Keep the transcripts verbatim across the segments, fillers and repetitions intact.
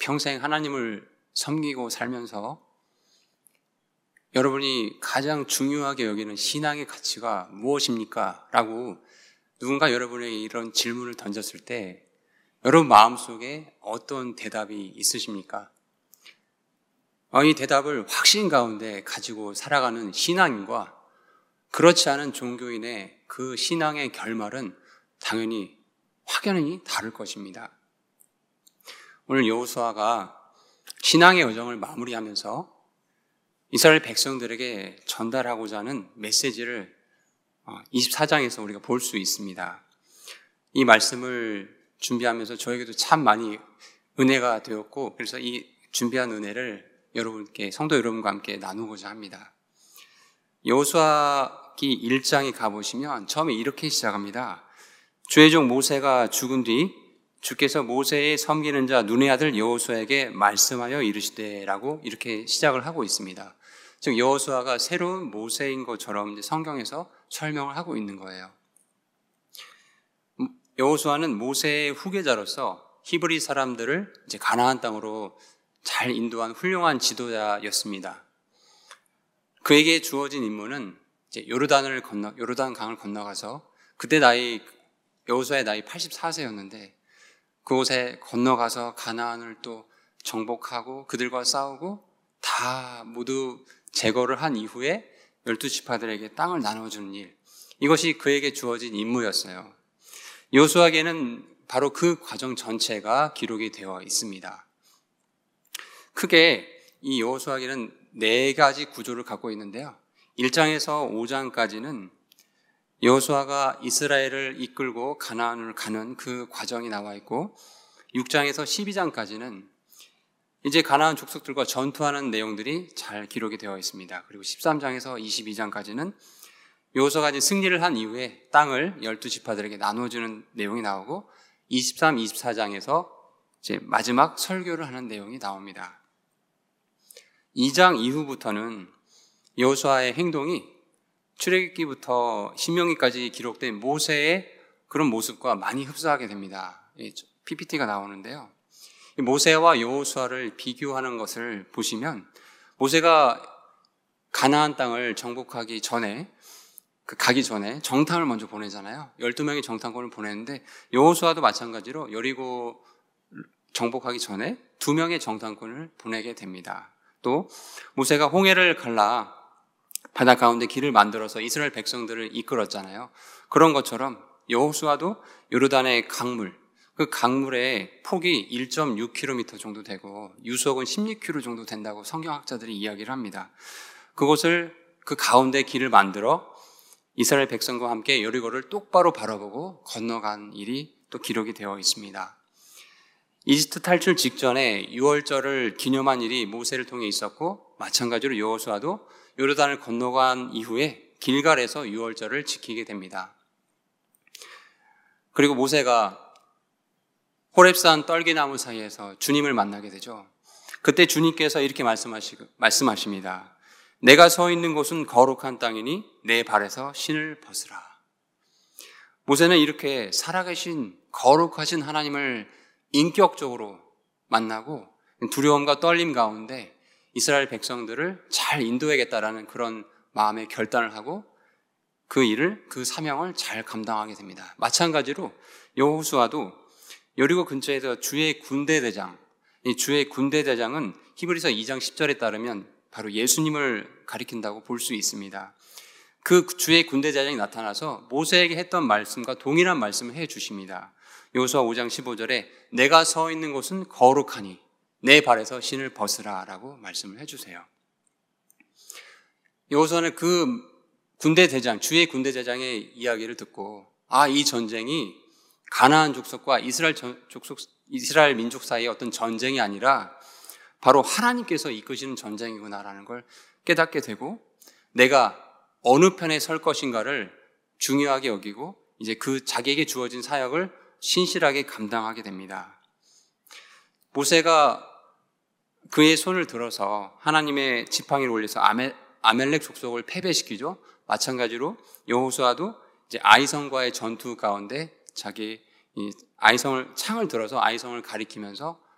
평생 하나님을 섬기고 살면서 여러분이 가장 중요하게 여기는 신앙의 가치가 무엇입니까? 라고 누군가 여러분에게 이런 질문을 던졌을 때 여러분 마음속에 어떤 대답이 있으십니까? 이 대답을 확신 가운데 가지고 살아가는 신앙인과 그렇지 않은 종교인의 그 신앙의 결말은 당연히 확연히 다를 것입니다. 오늘 여호수아가 신앙의 여정을 마무리하면서 이스라엘 백성들에게 전달하고자 하는 메시지를 이십사 장에서 우리가 볼 수 있습니다. 이 말씀을 준비하면서 저에게도 참 많이 은혜가 되었고, 그래서 이 준비한 은혜를 여러분께, 성도 여러분과 함께 나누고자 합니다. 여호수아기 일 장에 가보시면 처음에 이렇게 시작합니다. 주의 종 모세가 죽은 뒤 주께서 모세의 섬기는 자 눈의 아들 여호수아에게 말씀하여 이르시되라고 이렇게 시작을 하고 있습니다. 즉 여호수아가 새로운 모세인 것처럼 성경에서 설명을 하고 있는 거예요. 여호수아는 모세의 후계자로서 히브리 사람들을 이제 가나안 땅으로 잘 인도한 훌륭한 지도자였습니다. 그에게 주어진 임무는 이제 요르단을 건너 요르단 강을 건너가서 그때 나이 여호수아의 나이 팔십사 세였는데 그곳에 건너가서 가나안을 또 정복하고 그들과 싸우고 다 모두 제거를 한 이후에 열두 지파들에게 땅을 나눠주는 일, 이것이 그에게 주어진 임무였어요. 여호수아에게는 바로 그 과정 전체가 기록이 되어 있습니다. 크게 이 여호수아기는 네 가지 구조를 갖고 있는데요. 일 장에서 오 장까지는 여호수아가 이스라엘을 이끌고 가나안을 가는 그 과정이 나와 있고, 육 장에서 십이 장까지는 이제 가나안 족속들과 전투하는 내용들이 잘 기록이 되어 있습니다. 그리고 십삼 장에서 이십이 장까지는 여호수아가 이제 승리를 한 이후에 땅을 열두 지파들에게 나눠주는 내용이 나오고, 이십삼, 이십사 장에서 이제 마지막 설교를 하는 내용이 나옵니다. 이 장 이후부터는 여호수아의 행동이 출애굽기부터 신명기까지 기록된 모세의 그런 모습과 많이 흡사하게 됩니다. 피피티가 나오는데요. 모세와 여호수아를 비교하는 것을 보시면 모세가 가나안 땅을 정복하기 전에 그 가기 전에 정탐을 먼저 보내잖아요. 열두 명의 정탐꾼을 보냈는데 여호수아도 마찬가지로 여리고 정복하기 전에 두 명의 정탐꾼을 보내게 됩니다. 또 모세가 홍해를 갈라 바다 가운데 길을 만들어서 이스라엘 백성들을 이끌었잖아요. 그런 것처럼 여호수아도 요르단의 강물, 그 강물의 폭이 일 점 육 킬로미터 정도 되고 유속은 십육 킬로미터 정도 된다고 성경학자들이 이야기를 합니다. 그곳을 그 가운데 길을 만들어 이스라엘 백성과 함께 여리고를 똑바로 바라보고 건너간 일이 또 기록이 되어 있습니다. 이집트 탈출 직전에 유월절을 기념한 일이 모세를 통해 있었고, 마찬가지로 여호수아도 요르단을 건너간 이후에 길갈에서 유월절을 지키게 됩니다. 그리고 모세가 호렙산 떨기나무 사이에서 주님을 만나게 되죠. 그때 주님께서 이렇게 말씀하시, 말씀하십니다. 내가 서 있는 곳은 거룩한 땅이니 내 발에서 신을 벗으라. 모세는 이렇게 살아계신 거룩하신 하나님을 인격적으로 만나고 두려움과 떨림 가운데 이스라엘 백성들을 잘 인도해야겠다라는 그런 마음의 결단을 하고 그 일을, 그 사명을 잘 감당하게 됩니다. 마찬가지로 여호수아도 여리고 근처에서 주의 군대대장, 이 주의 군대대장은 히브리서 이 장 십 절에 따르면 바로 예수님을 가리킨다고 볼 수 있습니다. 그 주의 군대대장이 나타나서 모세에게 했던 말씀과 동일한 말씀을 해 주십니다. 여호수아 오 장 십오 절에 내가 서 있는 곳은 거룩하니 내 발에서 신을 벗으라 라고 말씀을 해 주세요. 여호수아는 그 군대대장, 주의 군대대장의 이야기를 듣고 아, 이 전쟁이 가나안 족속과 이스라엘 족속, 이스라엘 민족 사이의 어떤 전쟁이 아니라 바로 하나님께서 이끄시는 전쟁이구나라는 걸 깨닫게 되고 내가 어느 편에 설 것인가를 중요하게 여기고 이제 그 자기에게 주어진 사역을 신실하게 감당하게 됩니다. 모세가 그의 손을 들어서 하나님의 지팡이를 올려서 아멜, 아멜렉 족속을 패배시키죠. 마찬가지로 여호수아도 이제 아이성과의 전투 가운데 자기 이 아이성을 창을 들어서 아이성을 가리키면서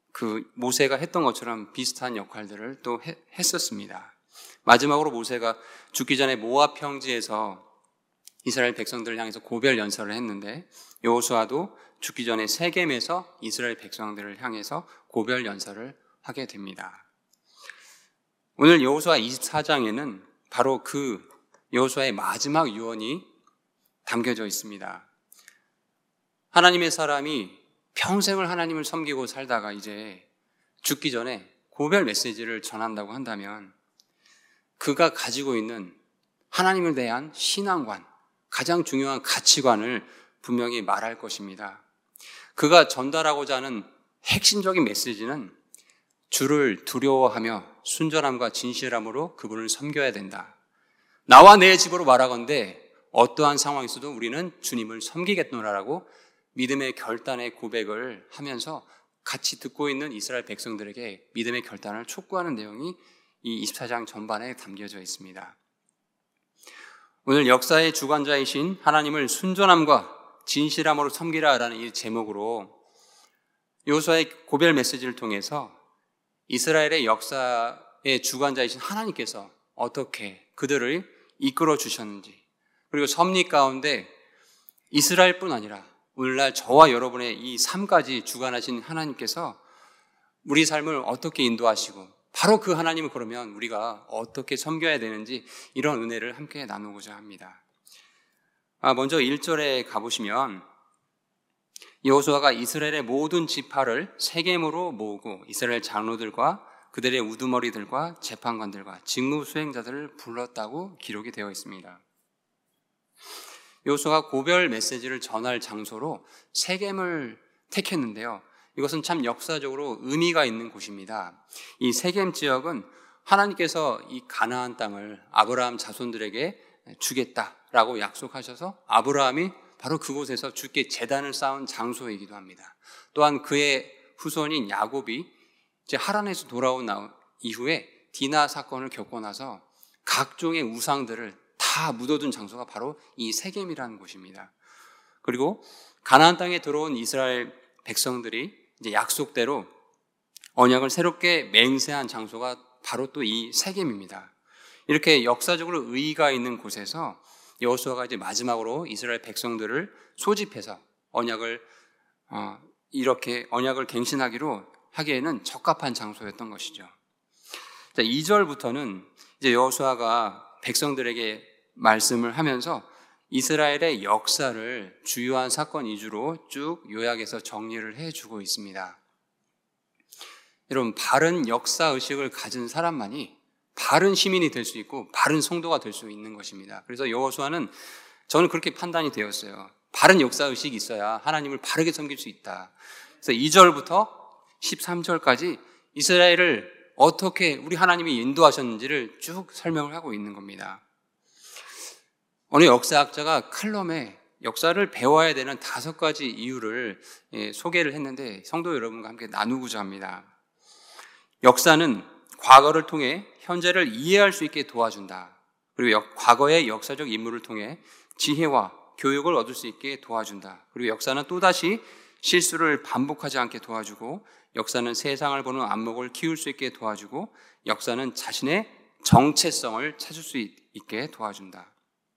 그 모세가 했던 것처럼 비슷한 역할들을 또 해, 했었습니다. 마지막으로 모세가 죽기 전에 모압 평지에서 이스라엘 백성들을 향해서 고별 연설을 했는데, 여호수아도 죽기 전에 세겜에서 이스라엘 백성들을 향해서 고별 연설을 하게 됩니다. 오늘 여호수아 이십사 장에는 바로 그 여호수아의 마지막 유언이 담겨져 있습니다. 하나님의 사람이 평생을 하나님을 섬기고 살다가 이제 죽기 전에 고별 메시지를 전한다고 한다면 그가 가지고 있는 하나님을 대한 신앙관, 가장 중요한 가치관을 분명히 말할 것입니다. 그가 전달하고자 하는 핵심적인 메시지는 주를 두려워하며 순전함과 진실함으로 그분을 섬겨야 된다. 나와 내 집으로 말하건대 어떠한 상황에서도 우리는 주님을 섬기겠노라라고 믿음의 결단의 고백을 하면서 같이 듣고 있는 이스라엘 백성들에게 믿음의 결단을 촉구하는 내용이 이 이십사 장 전반에 담겨져 있습니다. 오늘 역사의 주관자이신 하나님을 순전함과 진실함으로 섬기라라는 이 제목으로 여호수아의 고별 메시지를 통해서 이스라엘의 역사의 주관자이신 하나님께서 어떻게 그들을 이끌어 주셨는지, 그리고 섭리 가운데 이스라엘뿐 아니라 오늘날 저와 여러분의 이 삶까지 주관하신 하나님께서 우리 삶을 어떻게 인도하시고 바로 그 하나님을 그러면 우리가 어떻게 섬겨야 되는지 이런 은혜를 함께 나누고자 합니다. 아, 먼저 일 절에 가보시면 여호수아가 이스라엘의 모든 지파를 세겜으로 모으고 이스라엘 장로들과 그들의 우두머리들과 재판관들과 직무 수행자들을 불렀다고 기록이 되어 있습니다. 여호수아가 고별 메시지를 전할 장소로 세겜을 택했는데요. 이것은 참 역사적으로 의미가 있는 곳입니다. 이 세겜 지역은 하나님께서 이 가나안 땅을 아브라함 자손들에게 주겠다라고 약속하셔서 아브라함이 바로 그곳에서 주께 제단을 쌓은 장소이기도 합니다. 또한 그의 후손인 야곱이 이제 하란에서 돌아온 이후에 디나 사건을 겪고 나서 각종의 우상들을 다 묻어둔 장소가 바로 이 세겜이라는 곳입니다. 그리고 가나안 땅에 들어온 이스라엘 백성들이 이제 약속대로 언약을 새롭게 맹세한 장소가 바로 또 이 세겜입니다. 이렇게 역사적으로 의의가 있는 곳에서 여호수아가 이제 마지막으로 이스라엘 백성들을 소집해서 언약을 어, 이렇게 언약을 갱신하기로 하기에는 적합한 장소였던 것이죠. 자, 이 절부터는 이제 여호수아가 백성들에게 말씀을 하면서 이스라엘의 역사를 주요한 사건 위주로 쭉 요약해서 정리를 해주고 있습니다. 여러분, 바른 역사 의식을 가진 사람만이 바른 시민이 될 수 있고 바른 성도가 될 수 있는 것입니다. 그래서 여호수아는 저는 그렇게 판단이 되었어요. 바른 역사 의식이 있어야 하나님을 바르게 섬길 수 있다. 그래서 이 절부터 십삼 절까지 이스라엘을 어떻게 우리 하나님이 인도하셨는지를 쭉 설명을 하고 있는 겁니다. 어느 역사학자가 칼럼에 역사를 배워야 되는 다섯 가지 이유를 소개를 했는데 성도 여러분과 함께 나누고자 합니다. 역사는 과거를 통해 현재를 이해할 수 있게 도와준다. 그리고 과거의 역사적 인물을 통해 지혜와 교육을 얻을 수 있게 도와준다. 그리고 역사는 또다시 실수를 반복하지 않게 도와주고, 역사는 세상을 보는 안목을 키울 수 있게 도와주고, 역사는 자신의 정체성을 찾을 수 있게 도와준다.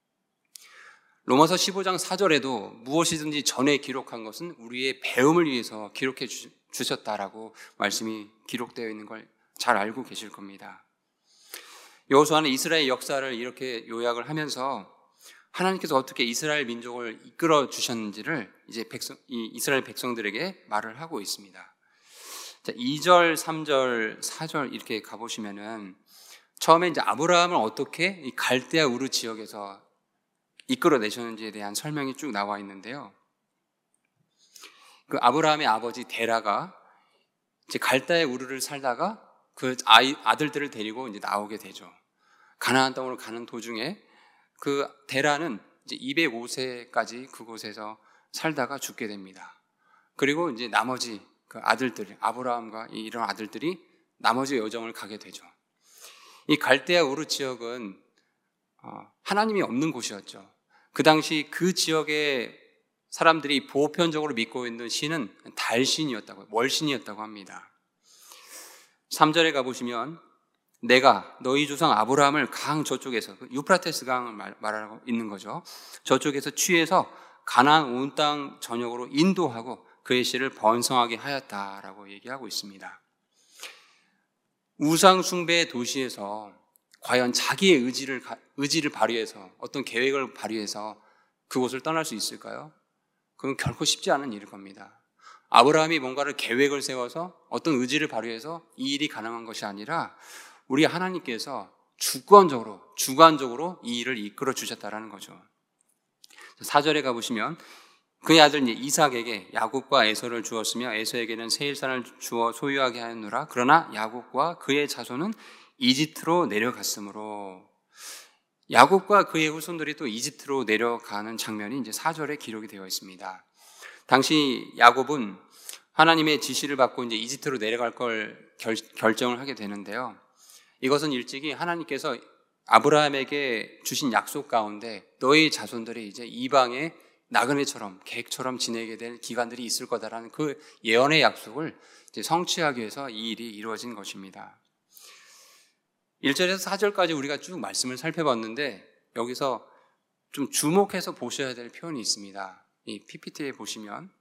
로마서 십오 장 사 절에도 무엇이든지 전에 기록한 것은 우리의 배움을 위해서 기록해 주셨다라고 말씀이 기록되어 있는 걸 잘 알고 계실 겁니다. 여호수아는 이스라엘 역사를 이렇게 요약을 하면서 하나님께서 어떻게 이스라엘 민족을 이끌어 주셨는지를 이제 백성, 이 이스라엘 백성들에게 말을 하고 있습니다. 자, 이 절, 삼 절, 사 절 이렇게 가보시면은 처음에 이제 아브라함을 어떻게 이 갈대아 우르 지역에서 이끌어내셨는지에 대한 설명이 쭉 나와 있는데요. 그 아브라함의 아버지 데라가 이제 갈대아 우르를 살다가 그 아이, 아들들을 데리고 이제 나오게 되죠. 가나안 땅으로 가는 도중에 그 데라는 이제 이백오 세까지 그곳에서 살다가 죽게 됩니다. 그리고 이제 나머지 그 아들들, 아브라함과 이런 아들들이 나머지 여정을 가게 되죠. 이 갈대아 우르 지역은 하나님이 없는 곳이었죠. 그 당시 그 지역의 사람들이 보편적으로 믿고 있는 신은 달신이었다고, 월신이었다고 합니다. 삼 절에 가보시면 내가 너희 조상 아브라함을 강 저쪽에서, 유프라테스 강을 말, 말하고 있는 거죠. 저쪽에서 취해서 가나안 온 땅 전역으로 인도하고 그의 씨를 번성하게 하였다라고 얘기하고 있습니다. 우상 숭배의 도시에서 과연 자기의 의지를, 의지를 발휘해서 어떤 계획을 발휘해서 그곳을 떠날 수 있을까요? 그건 결코 쉽지 않은 일일 겁니다. 아브라함이 뭔가를 계획을 세워서 어떤 의지를 발휘해서 이 일이 가능한 것이 아니라 우리 하나님께서 주권적으로, 주관적으로 이 일을 이끌어 주셨다라는 거죠. 사 절에 가보시면 그의 아들 이삭에게 야곱과 에서를 주었으며 에서에게는 세일산을 주어 소유하게 하였노라. 그러나 야곱과 그의 자손은 이집트로 내려갔으므로, 야곱과 그의 후손들이 또 이집트로 내려가는 장면이 이제 사 절에 기록이 되어 있습니다. 당시 야곱은 하나님의 지시를 받고 이제 이집트로 내려갈 걸 결, 결정을 하게 되는데요. 이것은 일찍이 하나님께서 아브라함에게 주신 약속 가운데 너희 자손들이 이제 이방의 나그네처럼 객처럼 지내게 될 기간들이 있을 거다라는 그 예언의 약속을 이제 성취하기 위해서 이 일이 이루어진 것입니다. 일 절에서 사 절까지 우리가 쭉 말씀을 살펴봤는데 여기서 좀 주목해서 보셔야 될 표현이 있습니다. 이 피피티에 보시면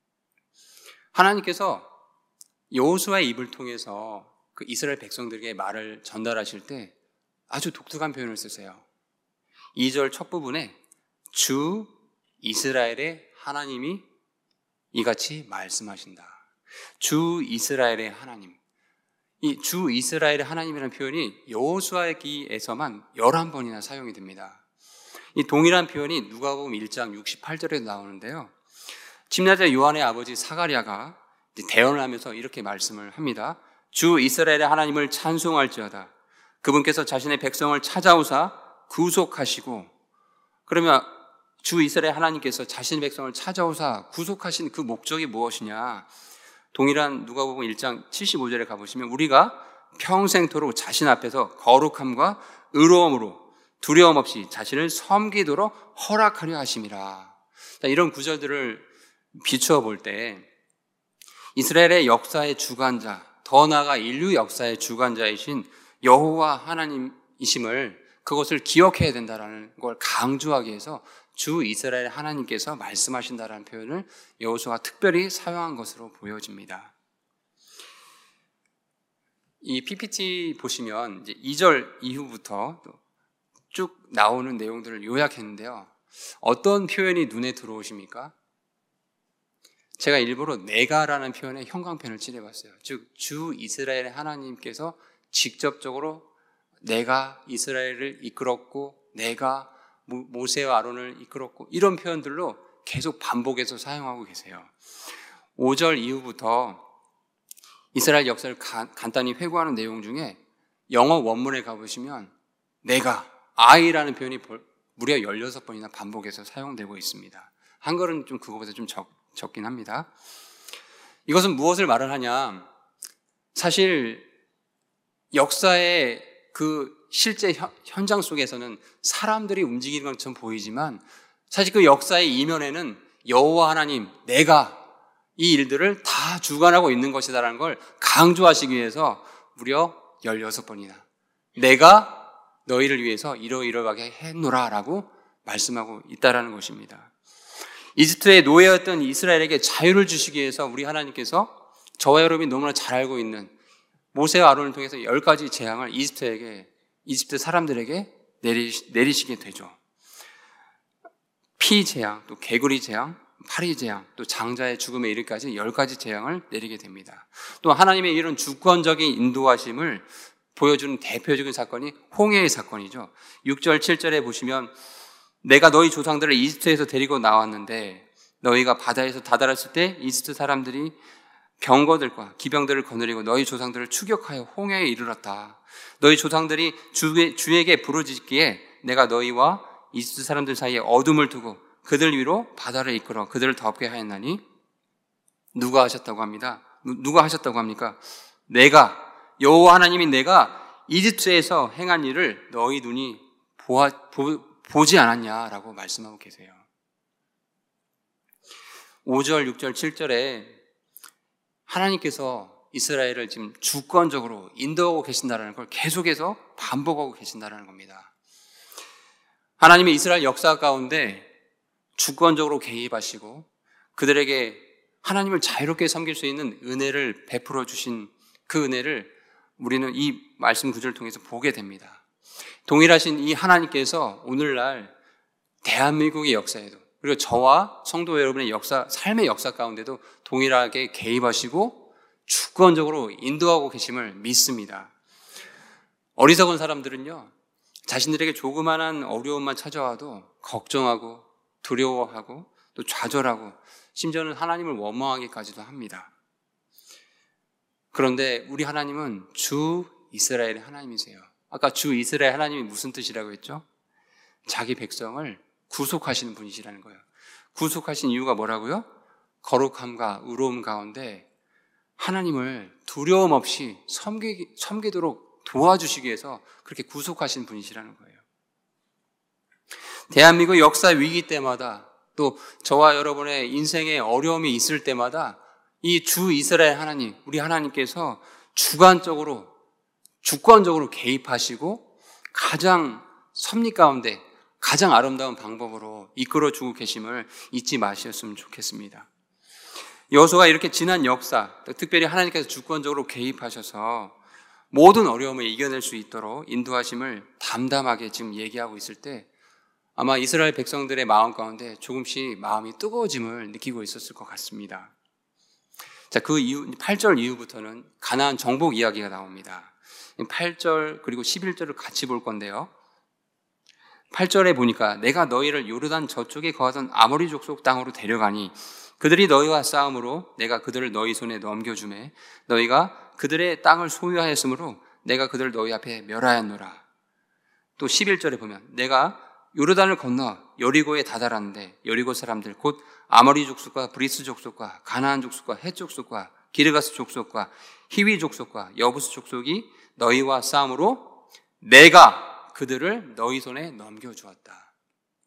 하나님께서 여호수아의 입을 통해서 그 이스라엘 백성들에게 말을 전달하실 때 아주 독특한 표현을 쓰세요. 이 절 첫 부분에 주 이스라엘의 하나님이 이같이 말씀하신다. 주 이스라엘의 하나님. 이 주 이스라엘의 하나님이라는 표현이 여호수아기에서만 열한 번이나 사용이 됩니다. 이 동일한 표현이 누가복음 일 장 육십팔 절에도 나오는데요. 침례자 요한의 아버지 사가랴가 대언을 하면서 이렇게 말씀을 합니다. 주 이스라엘의 하나님을 찬송할지어다. 그분께서 자신의 백성을 찾아오사 구속하시고, 그러면 주 이스라엘 하나님께서 자신의 백성을 찾아오사 구속하신 그 목적이 무엇이냐? 동일한 누가복음 일 장 칠십오 절에 가보시면 우리가 평생토록 자신 앞에서 거룩함과 의로움으로 두려움 없이 자신을 섬기도록 허락하려 하심이라. 이런 구절들을 비추어 볼 때 이스라엘의 역사의 주관자, 더 나아가 인류 역사의 주관자이신 여호와 하나님이심을, 그것을 기억해야 된다는 걸 강조하기 위해서 주 이스라엘 하나님께서 말씀하신다라는 표현을 여호수아가 특별히 사용한 것으로 보여집니다. 이 피피티 보시면 이제 이 절 이후부터 쭉 나오는 내용들을 요약했는데요. 어떤 표현이 눈에 들어오십니까? 제가 일부러 내가라는 표현에 형광펜을 칠해봤어요. 즉, 주 이스라엘의 하나님께서 직접적으로 내가 이스라엘을 이끌었고 내가 모세와 아론을 이끌었고 이런 표현들로 계속 반복해서 사용하고 계세요. 오 절 이후부터 이스라엘 역사를 가, 간단히 회고하는 내용 중에 영어 원문에 가보시면 내가, I라는 표현이 무려 열여섯 번이나 반복해서 사용되고 있습니다. 한글은 좀 그거보다 좀 적, 적긴 합니다. 이것은 무엇을 말을 하냐? 사실 역사의 그 실제 현, 현장 속에서는 사람들이 움직이는 것처럼 보이지만 사실 그 역사의 이면에는 여호와 하나님, 내가 이 일들을 다 주관하고 있는 것이다라는 걸 강조하시기 위해서 무려 열여섯 번이나 내가 너희를 위해서 이러이러하게 했노라 라고 말씀하고 있다라는 것입니다. 이집트의 노예였던 이스라엘에게 자유를 주시기 위해서 우리 하나님께서 저와 여러분이 너무나 잘 알고 있는 모세와 아론을 통해서 열 가지 재앙을 이집트에게, 이집트 사람들에게 내리, 내리시게 되죠. 피 재앙, 또 개구리 재앙, 파리 재앙, 또 장자의 죽음에 이르기까지 열 가지 재앙을 내리게 됩니다. 또 하나님의 이런 주권적인 인도하심을 보여주는 대표적인 사건이 홍해의 사건이죠. 육 절, 칠 절에 보시면 내가 너희 조상들을 이집트에서 데리고 나왔는데 너희가 바다에서 다다랐을 때 이집트 사람들이 병거들과 기병들을 거느리고 너희 조상들을 추격하여 홍해에 이르렀다. 너희 조상들이 주에, 주에게 부르짖기에 내가 너희와 이집트 사람들 사이에 어둠을 두고 그들 위로 바다를 이끌어 그들을 덮게 하였나니 누가 하셨다고 합니다. 누가 하셨다고 합니까? 내가, 여호와 하나님이 내가 이집트에서 행한 일을 너희 눈이 보아, 보, 보지 않았냐라고 말씀하고 계세요. 오 절, 육 절, 칠 절에 하나님께서 이스라엘을 지금 주권적으로 인도하고 계신다는 걸 계속해서 반복하고 계신다는 겁니다. 하나님의 이스라엘 역사 가운데 주권적으로 개입하시고 그들에게 하나님을 자유롭게 섬길 수 있는 은혜를 베풀어 주신 그 은혜를 우리는 이 말씀 구절을 통해서 보게 됩니다. 동일하신 이 하나님께서 오늘날 대한민국의 역사에도 그리고 저와 성도 여러분의 역사, 삶의 역사 가운데도 동일하게 개입하시고 주권적으로 인도하고 계심을 믿습니다. 어리석은 사람들은요, 자신들에게 조그마한 어려움만 찾아와도 걱정하고 두려워하고 또 좌절하고 심지어는 하나님을 원망하기까지도 합니다. 그런데 우리 하나님은 주 이스라엘의 하나님이세요. 아까 주 이스라엘 하나님이 무슨 뜻이라고 했죠? 자기 백성을 구속하시는 분이시라는 거예요. 구속하신 이유가 뭐라고요? 거룩함과 의로움 가운데 하나님을 두려움 없이 섬기, 섬기도록 도와주시기 위해서 그렇게 구속하신 분이시라는 거예요. 대한민국 역사 위기 때마다 또 저와 여러분의 인생에 어려움이 있을 때마다 이 주 이스라엘 하나님, 우리 하나님께서 주관적으로, 주권적으로 개입하시고 가장 섭리 가운데 가장 아름다운 방법으로 이끌어주고 계심을 잊지 마셨으면 좋겠습니다. 여호수아가 이렇게 지난 역사, 특별히 하나님께서 주권적으로 개입하셔서 모든 어려움을 이겨낼 수 있도록 인도하심을 담담하게 지금 얘기하고 있을 때 아마 이스라엘 백성들의 마음 가운데 조금씩 마음이 뜨거워짐을 느끼고 있었을 것 같습니다. 자, 그 이후, 팔 절 이후부터는 가나안 정복 이야기가 나옵니다. 팔 절 그리고 십일 절을 같이 볼 건데요. 팔 절에 보니까 내가 너희를 요르단 저쪽에 거하던 아모리 족속 땅으로 데려가니 그들이 너희와 싸움으로 내가 그들을 너희 손에 넘겨주매 너희가 그들의 땅을 소유하였으므로 내가 그들을 너희 앞에 멸하였노라. 또 십일 절에 보면 내가 요르단을 건너 여리고에 다다랐는데 여리고 사람들 곧 아모리 족속과 브리스 족속과 가나안 족속과 헷 족속과 기르가스 족속과 히위 족속과 여부스 족속이 너희와 싸움으로 내가 그들을 너희 손에 넘겨주었다.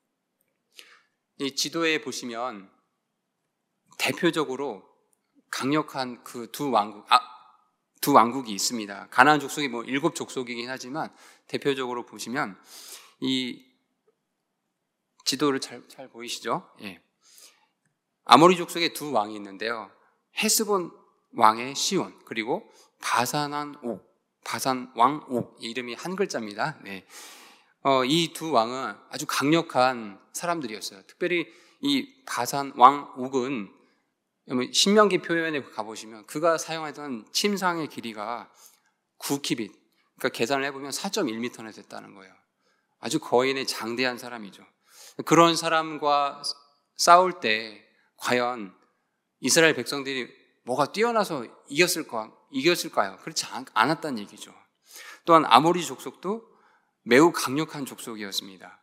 이 지도에 보시면 대표적으로 강력한 그 두 왕국, 아, 두 왕국이 있습니다. 가나안 족속이 뭐 일곱 족속이긴 하지만 대표적으로 보시면 이 지도를 잘, 잘 보이시죠? 예. 아모리 족속의 두 왕이 있는데요. 헤스본 왕의 시온 그리고 바산한 옥, 바산 왕 옥, 이름이 한 글자입니다. 네. 어, 이 두 왕은 아주 강력한 사람들이었어요. 특별히 이 바산 왕 옥은 신명기 표현에 가보시면 그가 사용하던 침상의 길이가 구 키빗, 그러니까 계산을 해보면 사 점 일 미터나 됐다는 거예요. 아주 거인의 장대한 사람이죠. 그런 사람과 싸울 때 과연 이스라엘 백성들이 뭐가 뛰어나서 이겼을까, 이겼을까요? 그렇지 않, 않았다는 얘기죠. 또한 아모리 족속도 매우 강력한 족속이었습니다.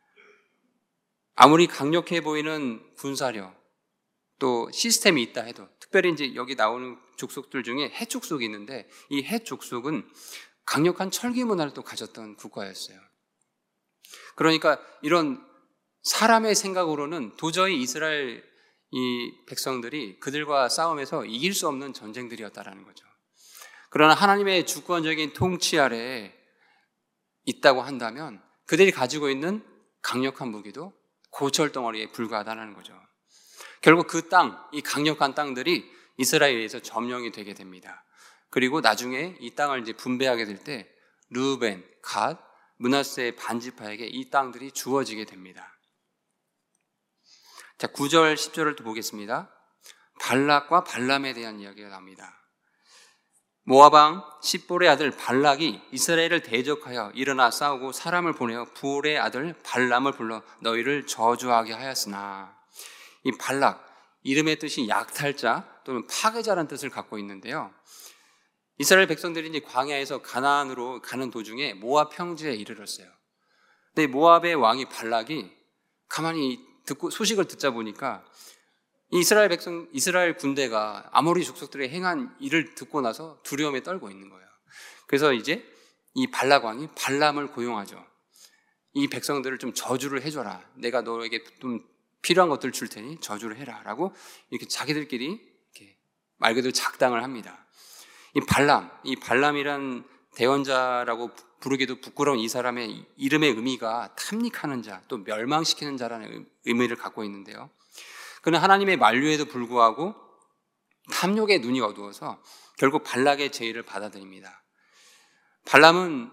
아무리 강력해 보이는 군사력, 또 시스템이 있다 해도, 특별히 이제 여기 나오는 족속들 중에 헷 족속이 있는데 이 헷 족속은 강력한 철기 문화를 또 가졌던 국가였어요. 그러니까 이런 사람의 생각으로는 도저히 이스라엘 이 백성들이 그들과 싸움에서 이길 수 없는 전쟁들이었다라는 거죠. 그러나 하나님의 주권적인 통치 아래에 있다고 한다면 그들이 가지고 있는 강력한 무기도 고철 덩어리에 불과하다는 거죠. 결국 그 땅, 이 강력한 땅들이 이스라엘에서 점령이 되게 됩니다. 그리고 나중에 이 땅을 이제 분배하게 될 때 르우벤, 갓, 므낫세 반지파에게 이 땅들이 주어지게 됩니다. 자, 구 절, 십 절을 또 보겠습니다. 발락과 발람에 대한 이야기가 나옵니다. 모압왕 십볼의 아들 발락이 이스라엘을 대적하여 일어나 싸우고 사람을 보내어 부올의 아들 발람을 불러 너희를 저주하게 하였으나, 이 발락, 이름의 뜻이 약탈자 또는 파괴자라는 뜻을 갖고 있는데요. 이스라엘 백성들이 이제 광야에서 가나안으로 가는 도중에 모압 평지에 이르렀어요. 근데 모압의 왕이 발락이 가만히 듣고 소식을 듣자 보니까 이스라엘 백성, 이스라엘 군대가 아모리 족속들의 행한 일을 듣고 나서 두려움에 떨고 있는 거예요. 그래서 이제 이 발락 왕이 발람을 고용하죠. 이 백성들을 좀 저주를 해줘라. 내가 너에게 좀 필요한 것들을 줄 테니 저주를 해라. 라고 이렇게 자기들끼리 이렇게 말 그대로 작당을 합니다. 이 발람, 이 발람이란 대언자라고 부르기도 부끄러운 이 사람의 이름의 의미가 탐닉하는 자, 또 멸망시키는 자라는 의미를 갖고 있는데요. 그는 하나님의 만류에도 불구하고 탐욕의 눈이 어두워서 결국 발락의 제의를 받아들입니다. 발람은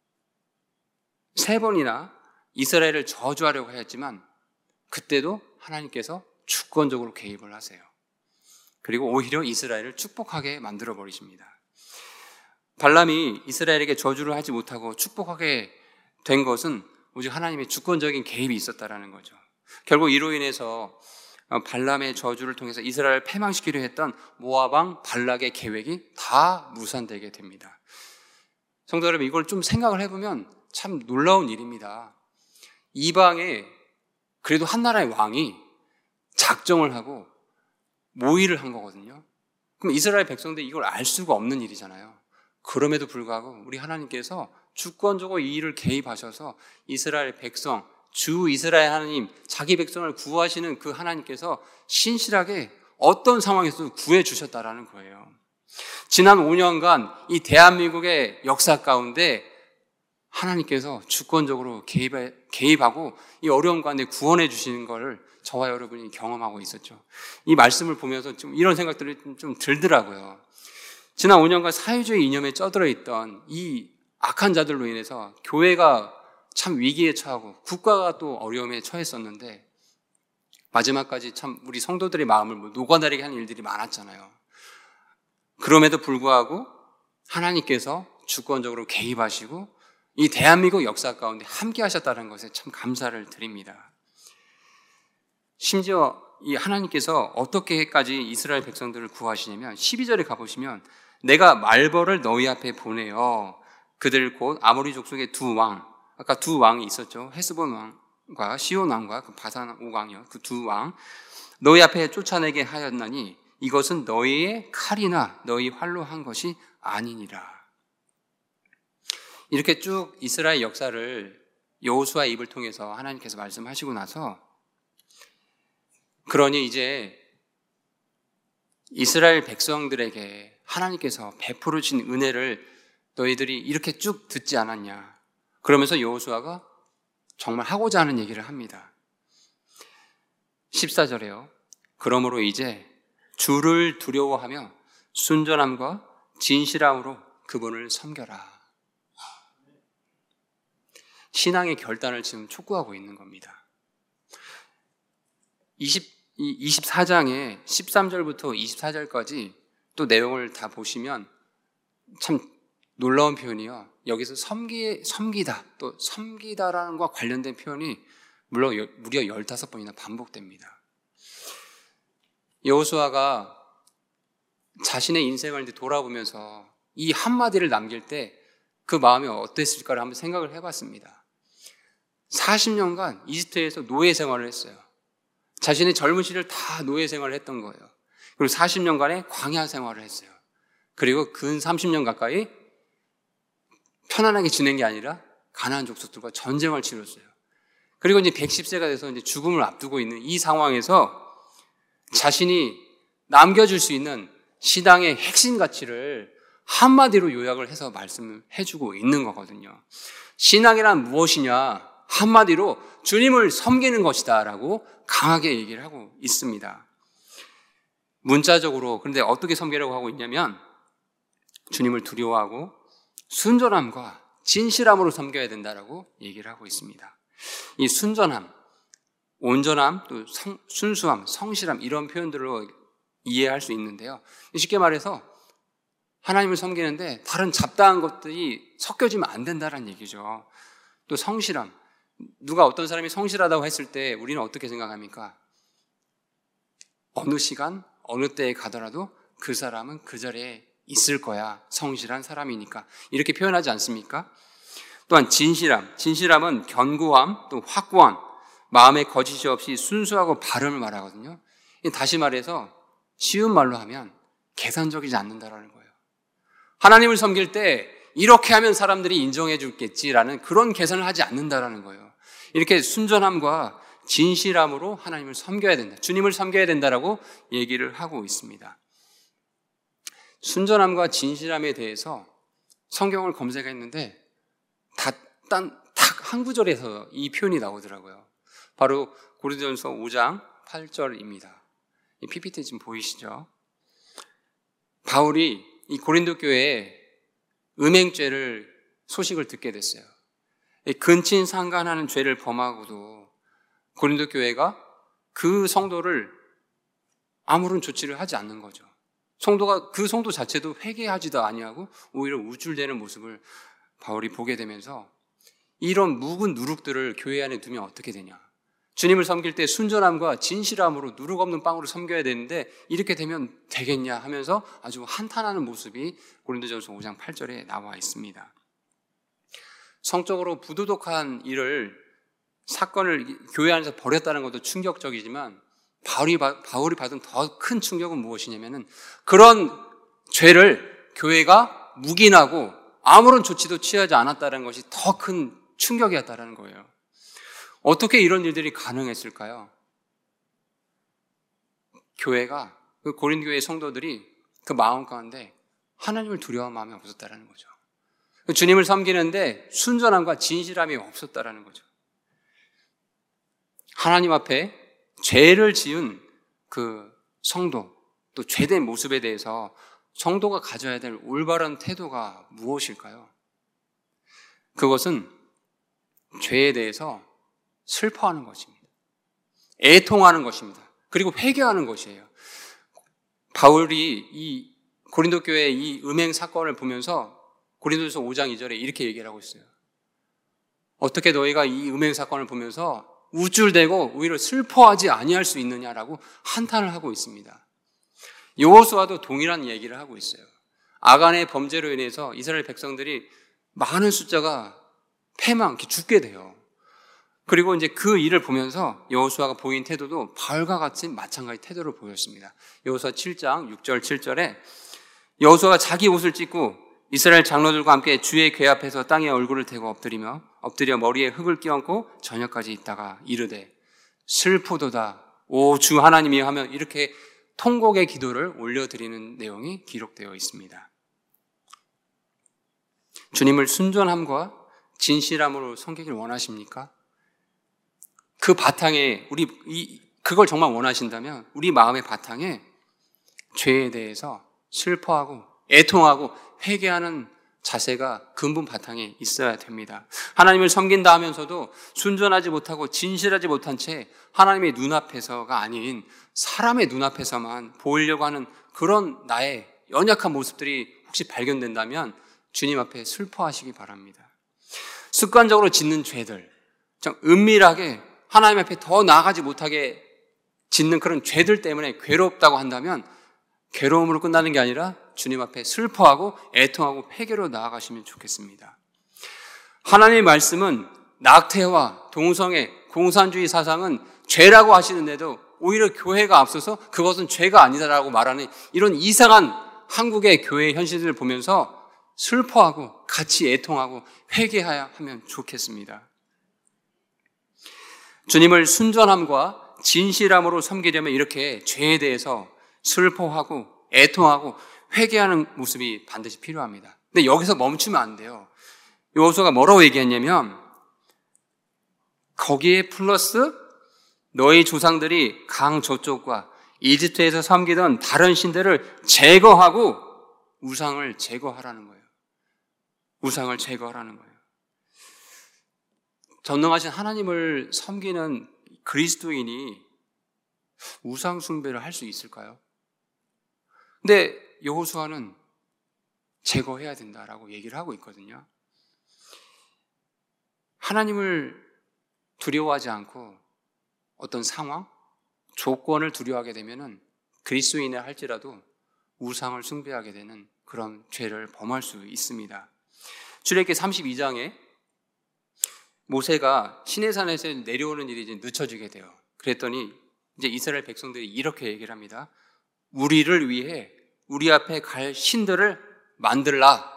세 번이나 이스라엘을 저주하려고 하였지만 그때도 하나님께서 주권적으로 개입을 하세요. 그리고 오히려 이스라엘을 축복하게 만들어 버리십니다. 발람이 이스라엘에게 저주를 하지 못하고 축복하게 된 것은 오직 하나님의 주권적인 개입이 있었다라는 거죠. 결국 이로 인해서 발람의 저주를 통해서 이스라엘을 패망시키려 했던 모압 왕 발락의 계획이 다 무산되게 됩니다. 성도 여러분, 이걸 좀 생각을 해보면 참 놀라운 일입니다. 이방에 그래도 한 나라의 왕이 작정을 하고 모의를 한 거거든요. 그럼 이스라엘 백성들이 이걸 알 수가 없는 일이잖아요. 그럼에도 불구하고 우리 하나님께서 주권적으로 이 일을 개입하셔서 이스라엘 백성, 주 이스라엘 하나님, 자기 백성을 구하시는 그 하나님께서 신실하게 어떤 상황에서도 구해주셨다라는 거예요. 지난 오 년간 이 대한민국의 역사 가운데 하나님께서 주권적으로 개입해, 개입하고 이 어려운 가운데 구원해 주시는 것을 저와 여러분이 경험하고 있었죠. 이 말씀을 보면서 좀 이런 생각들이 좀 들더라고요. 지난 오 년간 사회주의 이념에 쩌들어 있던 이 악한 자들로 인해서 교회가 참 위기에 처하고 국가가 또 어려움에 처했었는데 마지막까지 참 우리 성도들의 마음을 녹아내리게 한 일들이 많았잖아요. 그럼에도 불구하고 하나님께서 주권적으로 개입하시고 이 대한민국 역사 가운데 함께 하셨다는 것에 참 감사를 드립니다. 심지어 이 하나님께서 어떻게까지 이스라엘 백성들을 구하시냐면 십이 절에 가보시면 내가 말벌을 너희 앞에 보내어 그들 곧 아모리 족속의 두 왕, 아까 두 왕이 있었죠. 헤스본 왕과 시온 왕과 그 바산 오강이요. 그 두 왕 너희 앞에 쫓아내게 하였나니 이것은 너희의 칼이나 너희 활로 한 것이 아니니라. 이렇게 쭉 이스라엘 역사를 여호수아 입을 통해서 하나님께서 말씀하시고 나서 그러니 이제 이스라엘 백성들에게 하나님께서 베풀어 주신 은혜를 너희들이 이렇게 쭉 듣지 않았냐. 그러면서 여호수아가 정말 하고자 하는 얘기를 합니다. 십사 절에요. 그러므로 이제 주를 두려워하며 순전함과 진실함으로 그분을 섬겨라. 신앙의 결단을 지금 촉구하고 있는 겁니다. 이십사 장에 십삼 절부터 이십사 절까지 또 내용을 다 보시면 참 놀라운 표현이요. 여기서 섬기, 섬기다, 또 섬기다라는 것과 관련된 표현이 물론 무려 열다섯 번이나 반복됩니다. 여호수아가 자신의 인생을 돌아보면서 이 한마디를 남길 때 그 마음이 어땠을까를 한번 생각을 해봤습니다. 사십 년간 이집트에서 노예 생활을 했어요. 자신의 젊은 시를 다 노예 생활을 했던 거예요. 그리고 사십 년간의 광야 생활을 했어요. 그리고 근 삼십 년 가까이 편안하게 지낸 게 아니라 가나안 족속들과 전쟁을 치렀어요. 그리고 이제 백십 세가 돼서 이제 죽음을 앞두고 있는 이 상황에서 자신이 남겨줄 수 있는 신앙의 핵심 가치를 한마디로 요약을 해서 말씀을 해주고 있는 거거든요. 신앙이란 무엇이냐? 한마디로 주님을 섬기는 것이다 라고 강하게 얘기를 하고 있습니다. 문자적으로 그런데 어떻게 섬기려고 하고 있냐면 주님을 두려워하고 순전함과 진실함으로 섬겨야 된다라고 얘기를 하고 있습니다. 이 순전함, 온전함, 또 성, 순수함, 성실함 이런 표현들로 이해할 수 있는데요. 쉽게 말해서 하나님을 섬기는데 다른 잡다한 것들이 섞여지면 안 된다는 얘기죠. 또 성실함, 누가 어떤 사람이 성실하다고 했을 때 우리는 어떻게 생각합니까? 어느 시간, 어느 때에 가더라도 그 사람은 그 자리에 있을 거야. 성실한 사람이니까. 이렇게 표현하지 않습니까? 또한 진실함, 진실함은 견고함, 또 확고함, 마음에 거짓이 없이 순수하고 바름을 말하거든요. 다시 말해서 쉬운 말로 하면 계산적이지 않는다라는 거예요. 하나님을 섬길 때 이렇게 하면 사람들이 인정해 줄겠지라는 그런 계산을 하지 않는다라는 거예요. 이렇게 순전함과 진실함으로 하나님을 섬겨야 된다. 주님을 섬겨야 된다라고 얘기를 하고 있습니다. 순전함과 진실함에 대해서 성경을 검색했는데 다 딱 한 구절에서 이 표현이 나오더라고요. 바로 고린도전서 오 장 팔 절입니다. 이 피피티 지금 보이시죠? 바울이 이 고린도 교회에 음행죄를 소식을 듣게 됐어요. 근친상간하는 죄를 범하고도 고린도 교회가 그 성도를 아무런 조치를 하지 않는 거죠. 성도가 그 성도 자체도 회개하지도 아니하고 오히려 우쭐대는 모습을 바울이 보게 되면서 이런 묵은 누룩들을 교회 안에 두면 어떻게 되냐. 주님을 섬길 때 순전함과 진실함으로 누룩 없는 빵으로 섬겨야 되는데 이렇게 되면 되겠냐 하면서 아주 한탄하는 모습이 고린도전서 오 장 팔 절에 나와 있습니다. 성적으로 부도덕한 일을 사건을 교회 안에서 벌였다는 것도 충격적이지만 바울이, 바울이 받은 더 큰 충격은 무엇이냐면은 그런 죄를 교회가 묵인하고 아무런 조치도 취하지 않았다는 것이 더 큰 충격이었다는 거예요. 어떻게 이런 일들이 가능했을까요? 교회가, 그 고린도 교회 성도들이 그 마음 가운데 하나님을 두려워하는 마음이 없었다는 거죠. 주님을 섬기는데 순전함과 진실함이 없었다는 거죠. 하나님 앞에 죄를 지은 그 성도, 또 죄된 모습에 대해서 성도가 가져야 될 올바른 태도가 무엇일까요? 그것은 죄에 대해서 슬퍼하는 것입니다. 애통하는 것입니다. 그리고 회개하는 것이에요. 바울이 이 고린도 교회의 이 음행 사건을 보면서 고린도전서 오 장 이 절에 이렇게 얘기를 하고 있어요. 어떻게 너희가 이 음행 사건을 보면서 우쭐대고 오히려 슬퍼하지 아니할 수 있느냐라고 한탄을 하고 있습니다. 여호수아도 동일한 얘기를 하고 있어요. 아간의 범죄로 인해서 이스라엘 백성들이 많은 숫자가 패망, 죽게 돼요. 그리고 이제 그 일을 보면서 여호수아가 보인 태도도 바울과 같이 마찬가지 태도를 보였습니다. 여호수아 칠 장 육 절 칠 절에 여호수아가 자기 옷을 찢고 이스라엘 장로들과 함께 주의 궤 앞에서 땅에 얼굴을 대고 엎드리며 엎드려 머리에 흙을 끼얹고 저녁까지 있다가 이르되 슬프도다 오 주 하나님이여 하며 이렇게 통곡의 기도를 올려드리는 내용이 기록되어 있습니다. 주님을 순전함과 진실함으로 섬기길 원하십니까? 그 바탕에 우리 이 그걸 정말 원하신다면 우리 마음의 바탕에 죄에 대해서 슬퍼하고 애통하고 회개하는 자세가 근본 바탕에 있어야 됩니다. 하나님을 섬긴다 하면서도 순전하지 못하고 진실하지 못한 채 하나님의 눈앞에서가 아닌 사람의 눈앞에서만 보이려고 하는 그런 나의 연약한 모습들이 혹시 발견된다면 주님 앞에 슬퍼하시기 바랍니다. 습관적으로 짓는 죄들, 좀 은밀하게 하나님 앞에 더 나아가지 못하게 짓는 그런 죄들 때문에 괴롭다고 한다면 괴로움으로 끝나는 게 아니라 주님 앞에 슬퍼하고 애통하고 회개로 나아가시면 좋겠습니다. 하나님의 말씀은 낙태와 동성애, 공산주의 사상은 죄라고 하시는데도 오히려 교회가 앞서서 그것은 죄가 아니다라고 말하는 이런 이상한 한국의 교회 현실들을 보면서 슬퍼하고 같이 애통하고 회개해야 하면 좋겠습니다. 주님을 순전함과 진실함으로 섬기려면 이렇게 죄에 대해서 슬퍼하고 애통하고 회개하는 모습이 반드시 필요합니다. 근데 여기서 멈추면 안 돼요. 여호수아가 뭐라고 얘기했냐면 거기에 플러스 너희 조상들이 강 저쪽과 이집트에서 섬기던 다른 신들을 제거하고 우상을 제거하라는 거예요. 우상을 제거하라는 거예요. 전능하신 하나님을 섬기는 그리스도인이 우상 숭배를 할 수 있을까요? 근데 여호수아는 제거해야 된다라고 얘기를 하고 있거든요. 하나님을 두려워하지 않고 어떤 상황, 조건을 두려워하게 되면은 그리스도인을 할지라도 우상을 숭배하게 되는 그런 죄를 범할 수 있습니다. 출애굽기 삼십이 장에 모세가 시내산에서 내려오는 일이 이제 늦춰지게 돼요. 그랬더니 이제 이스라엘 백성들이 이렇게 얘기를 합니다. 우리를 위해 우리 앞에 갈 신들을 만들라.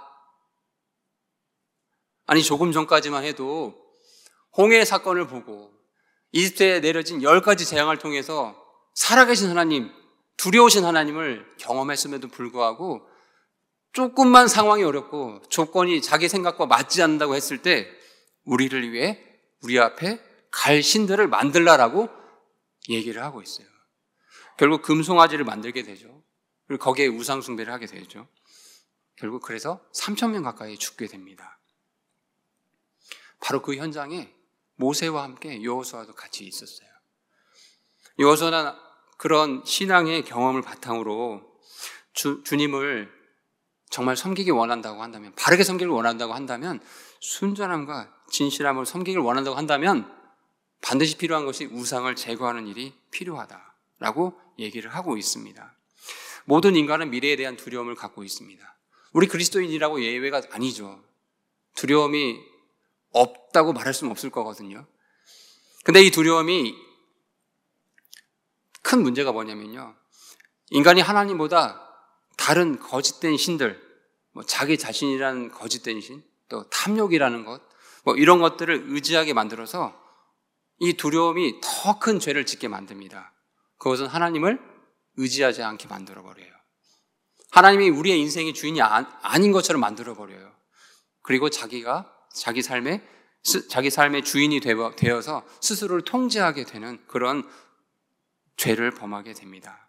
아니 조금 전까지만 해도 홍해 사건을 보고 이집트에 내려진 열 가지 재앙을 통해서 살아계신 하나님, 두려우신 하나님을 경험했음에도 불구하고 조금만 상황이 어렵고 조건이 자기 생각과 맞지 않는다고 했을 때 우리를 위해 우리 앞에 갈 신들을 만들라라고 얘기를 하고 있어요. 결국 금송아지를 만들게 되죠. 그리고 거기에 우상 숭배를 하게 되죠. 결국 그래서 삼천 명 가까이 죽게 됩니다. 바로 그 현장에 모세와 함께 여호수아도 같이 있었어요. 여호수아는 그런 신앙의 경험을 바탕으로 주, 주님을 정말 섬기기 원한다고 한다면, 바르게 섬기기를 원한다고 한다면, 순전함과 진실함을 섬기기를 원한다고 한다면 반드시 필요한 것이 우상을 제거하는 일이 필요하다라고 얘기를 하고 있습니다. 모든 인간은 미래에 대한 두려움을 갖고 있습니다. 우리 그리스도인이라고 예외가 아니죠. 두려움이 없다고 말할 수는 없을 거거든요. 근데 이 두려움이 큰 문제가 뭐냐면요, 인간이 하나님보다 다른 거짓된 신들, 뭐 자기 자신이라는 거짓된 신, 또 탐욕이라는 것, 뭐 이런 것들을 의지하게 만들어서 이 두려움이 더 큰 죄를 짓게 만듭니다. 그것은 하나님을 의지하지 않게 만들어버려요. 하나님이 우리의 인생의 주인이 아닌 것처럼 만들어버려요. 그리고 자기가 자기 삶의, 자기 삶의 주인이 되어서 스스로를 통제하게 되는 그런 죄를 범하게 됩니다.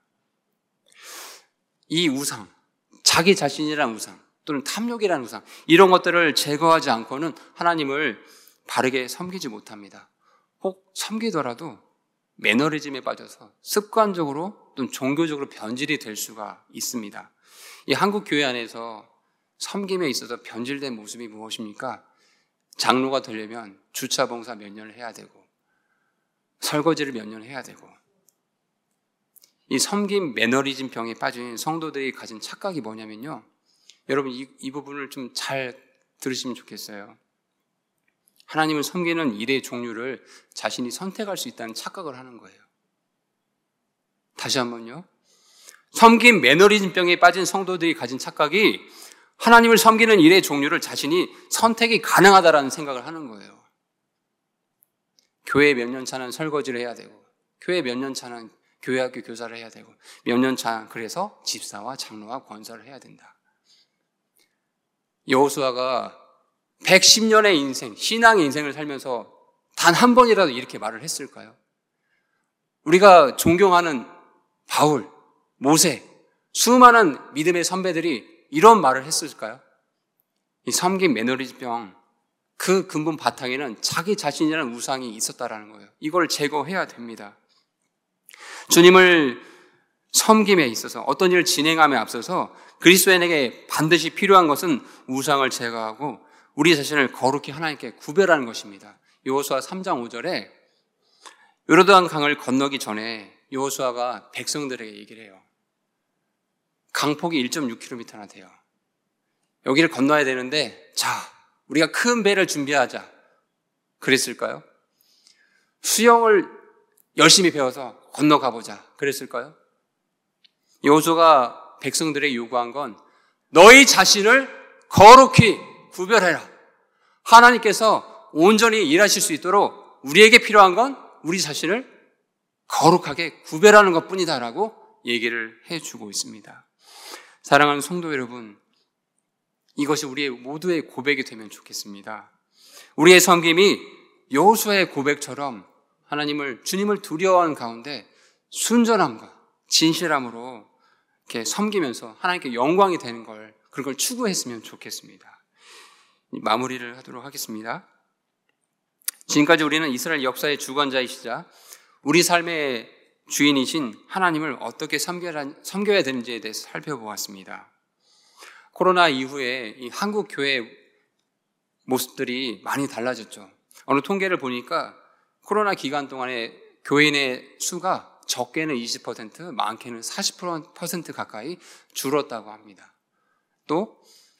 이 우상, 자기 자신이란 우상, 또는 탐욕이라는 우상, 이런 것들을 제거하지 않고는 하나님을 바르게 섬기지 못합니다. 혹 섬기더라도 매너리즘에 빠져서 습관적으로 또는 종교적으로 변질이 될 수가 있습니다. 이 한국 교회 안에서 섬김에 있어서 변질된 모습이 무엇입니까? 장로가 되려면 주차 봉사 몇 년을 해야 되고, 설거지를 몇 년 해야 되고, 이 섬김 매너리즘 병에 빠진 성도들이 가진 착각이 뭐냐면요, 여러분 이, 이 부분을 좀 잘 들으시면 좋겠어요. 하나님을 섬기는 일의 종류를 자신이 선택할 수 있다는 착각을 하는 거예요. 다시 한번요. 섬김 매너리즘 병에 빠진 성도들이 가진 착각이 하나님을 섬기는 일의 종류를 자신이 선택이 가능하다라는 생각을 하는 거예요. 교회 몇 년 차는 설거지를 해야 되고, 교회 몇 년 차는 교회학교 교사를 해야 되고, 몇 년 차 그래서 집사와 장로와 권사를 해야 된다. 여호수아가 백십 년의 인생, 신앙의 인생을 살면서 단 한 번이라도 이렇게 말을 했을까요? 우리가 존경하는 바울, 모세, 수많은 믿음의 선배들이 이런 말을 했을까요? 이 섬김 매너리즘병, 그 근본 바탕에는 자기 자신이라는 우상이 있었다라는 거예요. 이걸 제거해야 됩니다. 주님을 섬김에 있어서, 어떤 일을 진행함에 앞서서 그리스도인에게 반드시 필요한 것은 우상을 제거하고 우리 자신을 거룩히 하나님께 구별하는 것입니다. 여호수아 삼 장 오 절에 요르단 강을 건너기 전에 여호수아가 백성들에게 얘기를 해요. 강폭이 일 점 육 킬로미터나 돼요. 여기를 건너야 되는데, 자, 우리가 큰 배를 준비하자. 그랬을까요? 수영을 열심히 배워서 건너가보자. 그랬을까요? 여호수아가 백성들에게 요구한 건 너희 자신을 거룩히 구별해라. 하나님께서 온전히 일하실 수 있도록 우리에게 필요한 건 우리 자신을 거룩하게 구별하는 것뿐이다라고 얘기를 해주고 있습니다. 사랑하는 성도 여러분, 이것이 우리의 모두의 고백이 되면 좋겠습니다. 우리의 섬김이 여호수아의 고백처럼 하나님을, 주님을 두려워하는 가운데 순전함과 진실함으로 이렇게 섬기면서 하나님께 영광이 되는 걸, 그런 걸 추구했으면 좋겠습니다. 마무리를 하도록 하겠습니다. 지금까지 우리는 이스라엘 역사의 주관자이시자 우리 삶의 주인이신 하나님을 어떻게 섬겨야 되는지에 대해서 살펴보았습니다. 코로나 이후에 이 한국 교회 모습들이 많이 달라졌죠. 어느 통계를 보니까 코로나 기간 동안에 교인의 수가 적게는 이십 퍼센트, 많게는 사십 퍼센트 가까이 줄었다고 합니다. 또,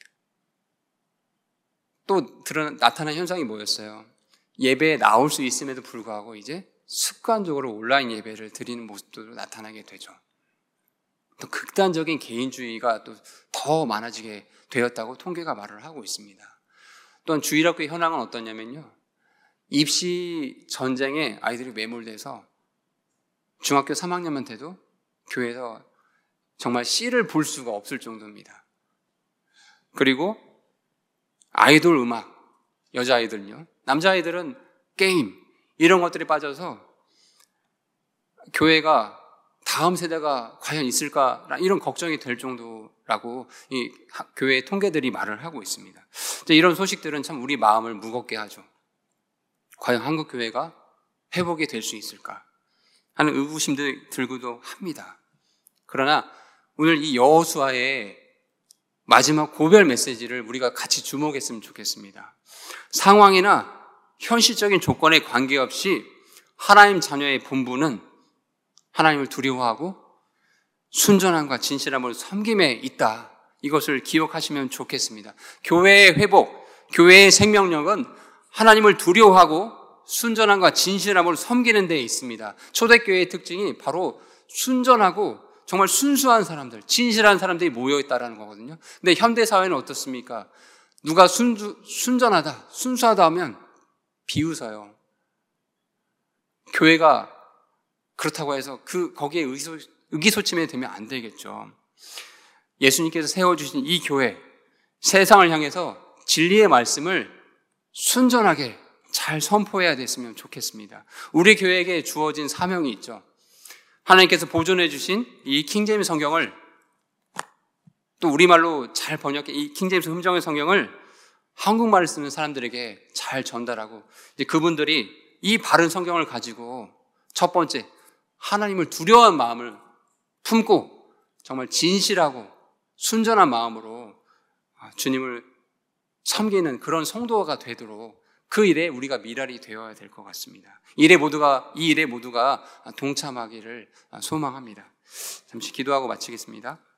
또 드러, 나타난 현상이 뭐였어요? 예배에 나올 수 있음에도 불구하고 이제 습관적으로 온라인 예배를 드리는 모습도 나타나게 되죠. 또 극단적인 개인주의가 또 더 많아지게 되었다고 통계가 말을 하고 있습니다. 또한 주일학교의 현황은 어떠냐면요, 입시 전쟁에 아이들이 매몰돼서 중학교 삼 학년만 돼도 교회에서 정말 씨를 볼 수가 없을 정도입니다. 그리고 아이돌 음악, 여자아이들요. 남자아이들은 게임, 이런 것들에 빠져서 교회가 다음 세대가 과연 있을까 이런 걱정이 될 정도라고 이 교회 통계들이 말을 하고 있습니다. 이런 소식들은 참 우리 마음을 무겁게 하죠. 과연 한국 교회가 회복이 될 수 있을까 하는 의구심도 들기도 합니다. 그러나 오늘 이 여호수아의 마지막 고별 메시지를 우리가 같이 주목했으면 좋겠습니다. 상황이나 현실적인 조건에 관계없이 하나님 자녀의 본분은 하나님을 두려워하고 순전함과 진실함으로 섬김에 있다. 이것을 기억하시면 좋겠습니다. 교회의 회복, 교회의 생명력은 하나님을 두려워하고 순전함과 진실함으로 섬기는 데에 있습니다. 초대교회의 특징이 바로 순전하고 정말 순수한 사람들, 진실한 사람들이 모여있다는 거거든요. 근데 현대사회는 어떻습니까? 누가 순주, 순전하다, 순수하다 하면 비웃어요. 교회가 그렇다고 해서 그, 거기에 의기소, 의기소침이 되면 안 되겠죠. 예수님께서 세워주신 이 교회, 세상을 향해서 진리의 말씀을 순전하게 잘 선포해야 됐으면 좋겠습니다. 우리 교회에게 주어진 사명이 있죠. 하나님께서 보존해 주신 이 킹제임스 성경을 또 우리말로 잘 번역해 이 킹제임스 흠정의 성경을 한국말을 쓰는 사람들에게 잘 전달하고 이제 그분들이 이 바른 성경을 가지고 첫 번째 하나님을 두려워하는 마음을 품고 정말 진실하고 순전한 마음으로 주님을 섬기는 그런 성도가 되도록 그 일에 우리가 미랄이 되어야 될 것 같습니다. 일에 모두가, 이 일에 모두가 동참하기를 소망합니다. 잠시 기도하고 마치겠습니다.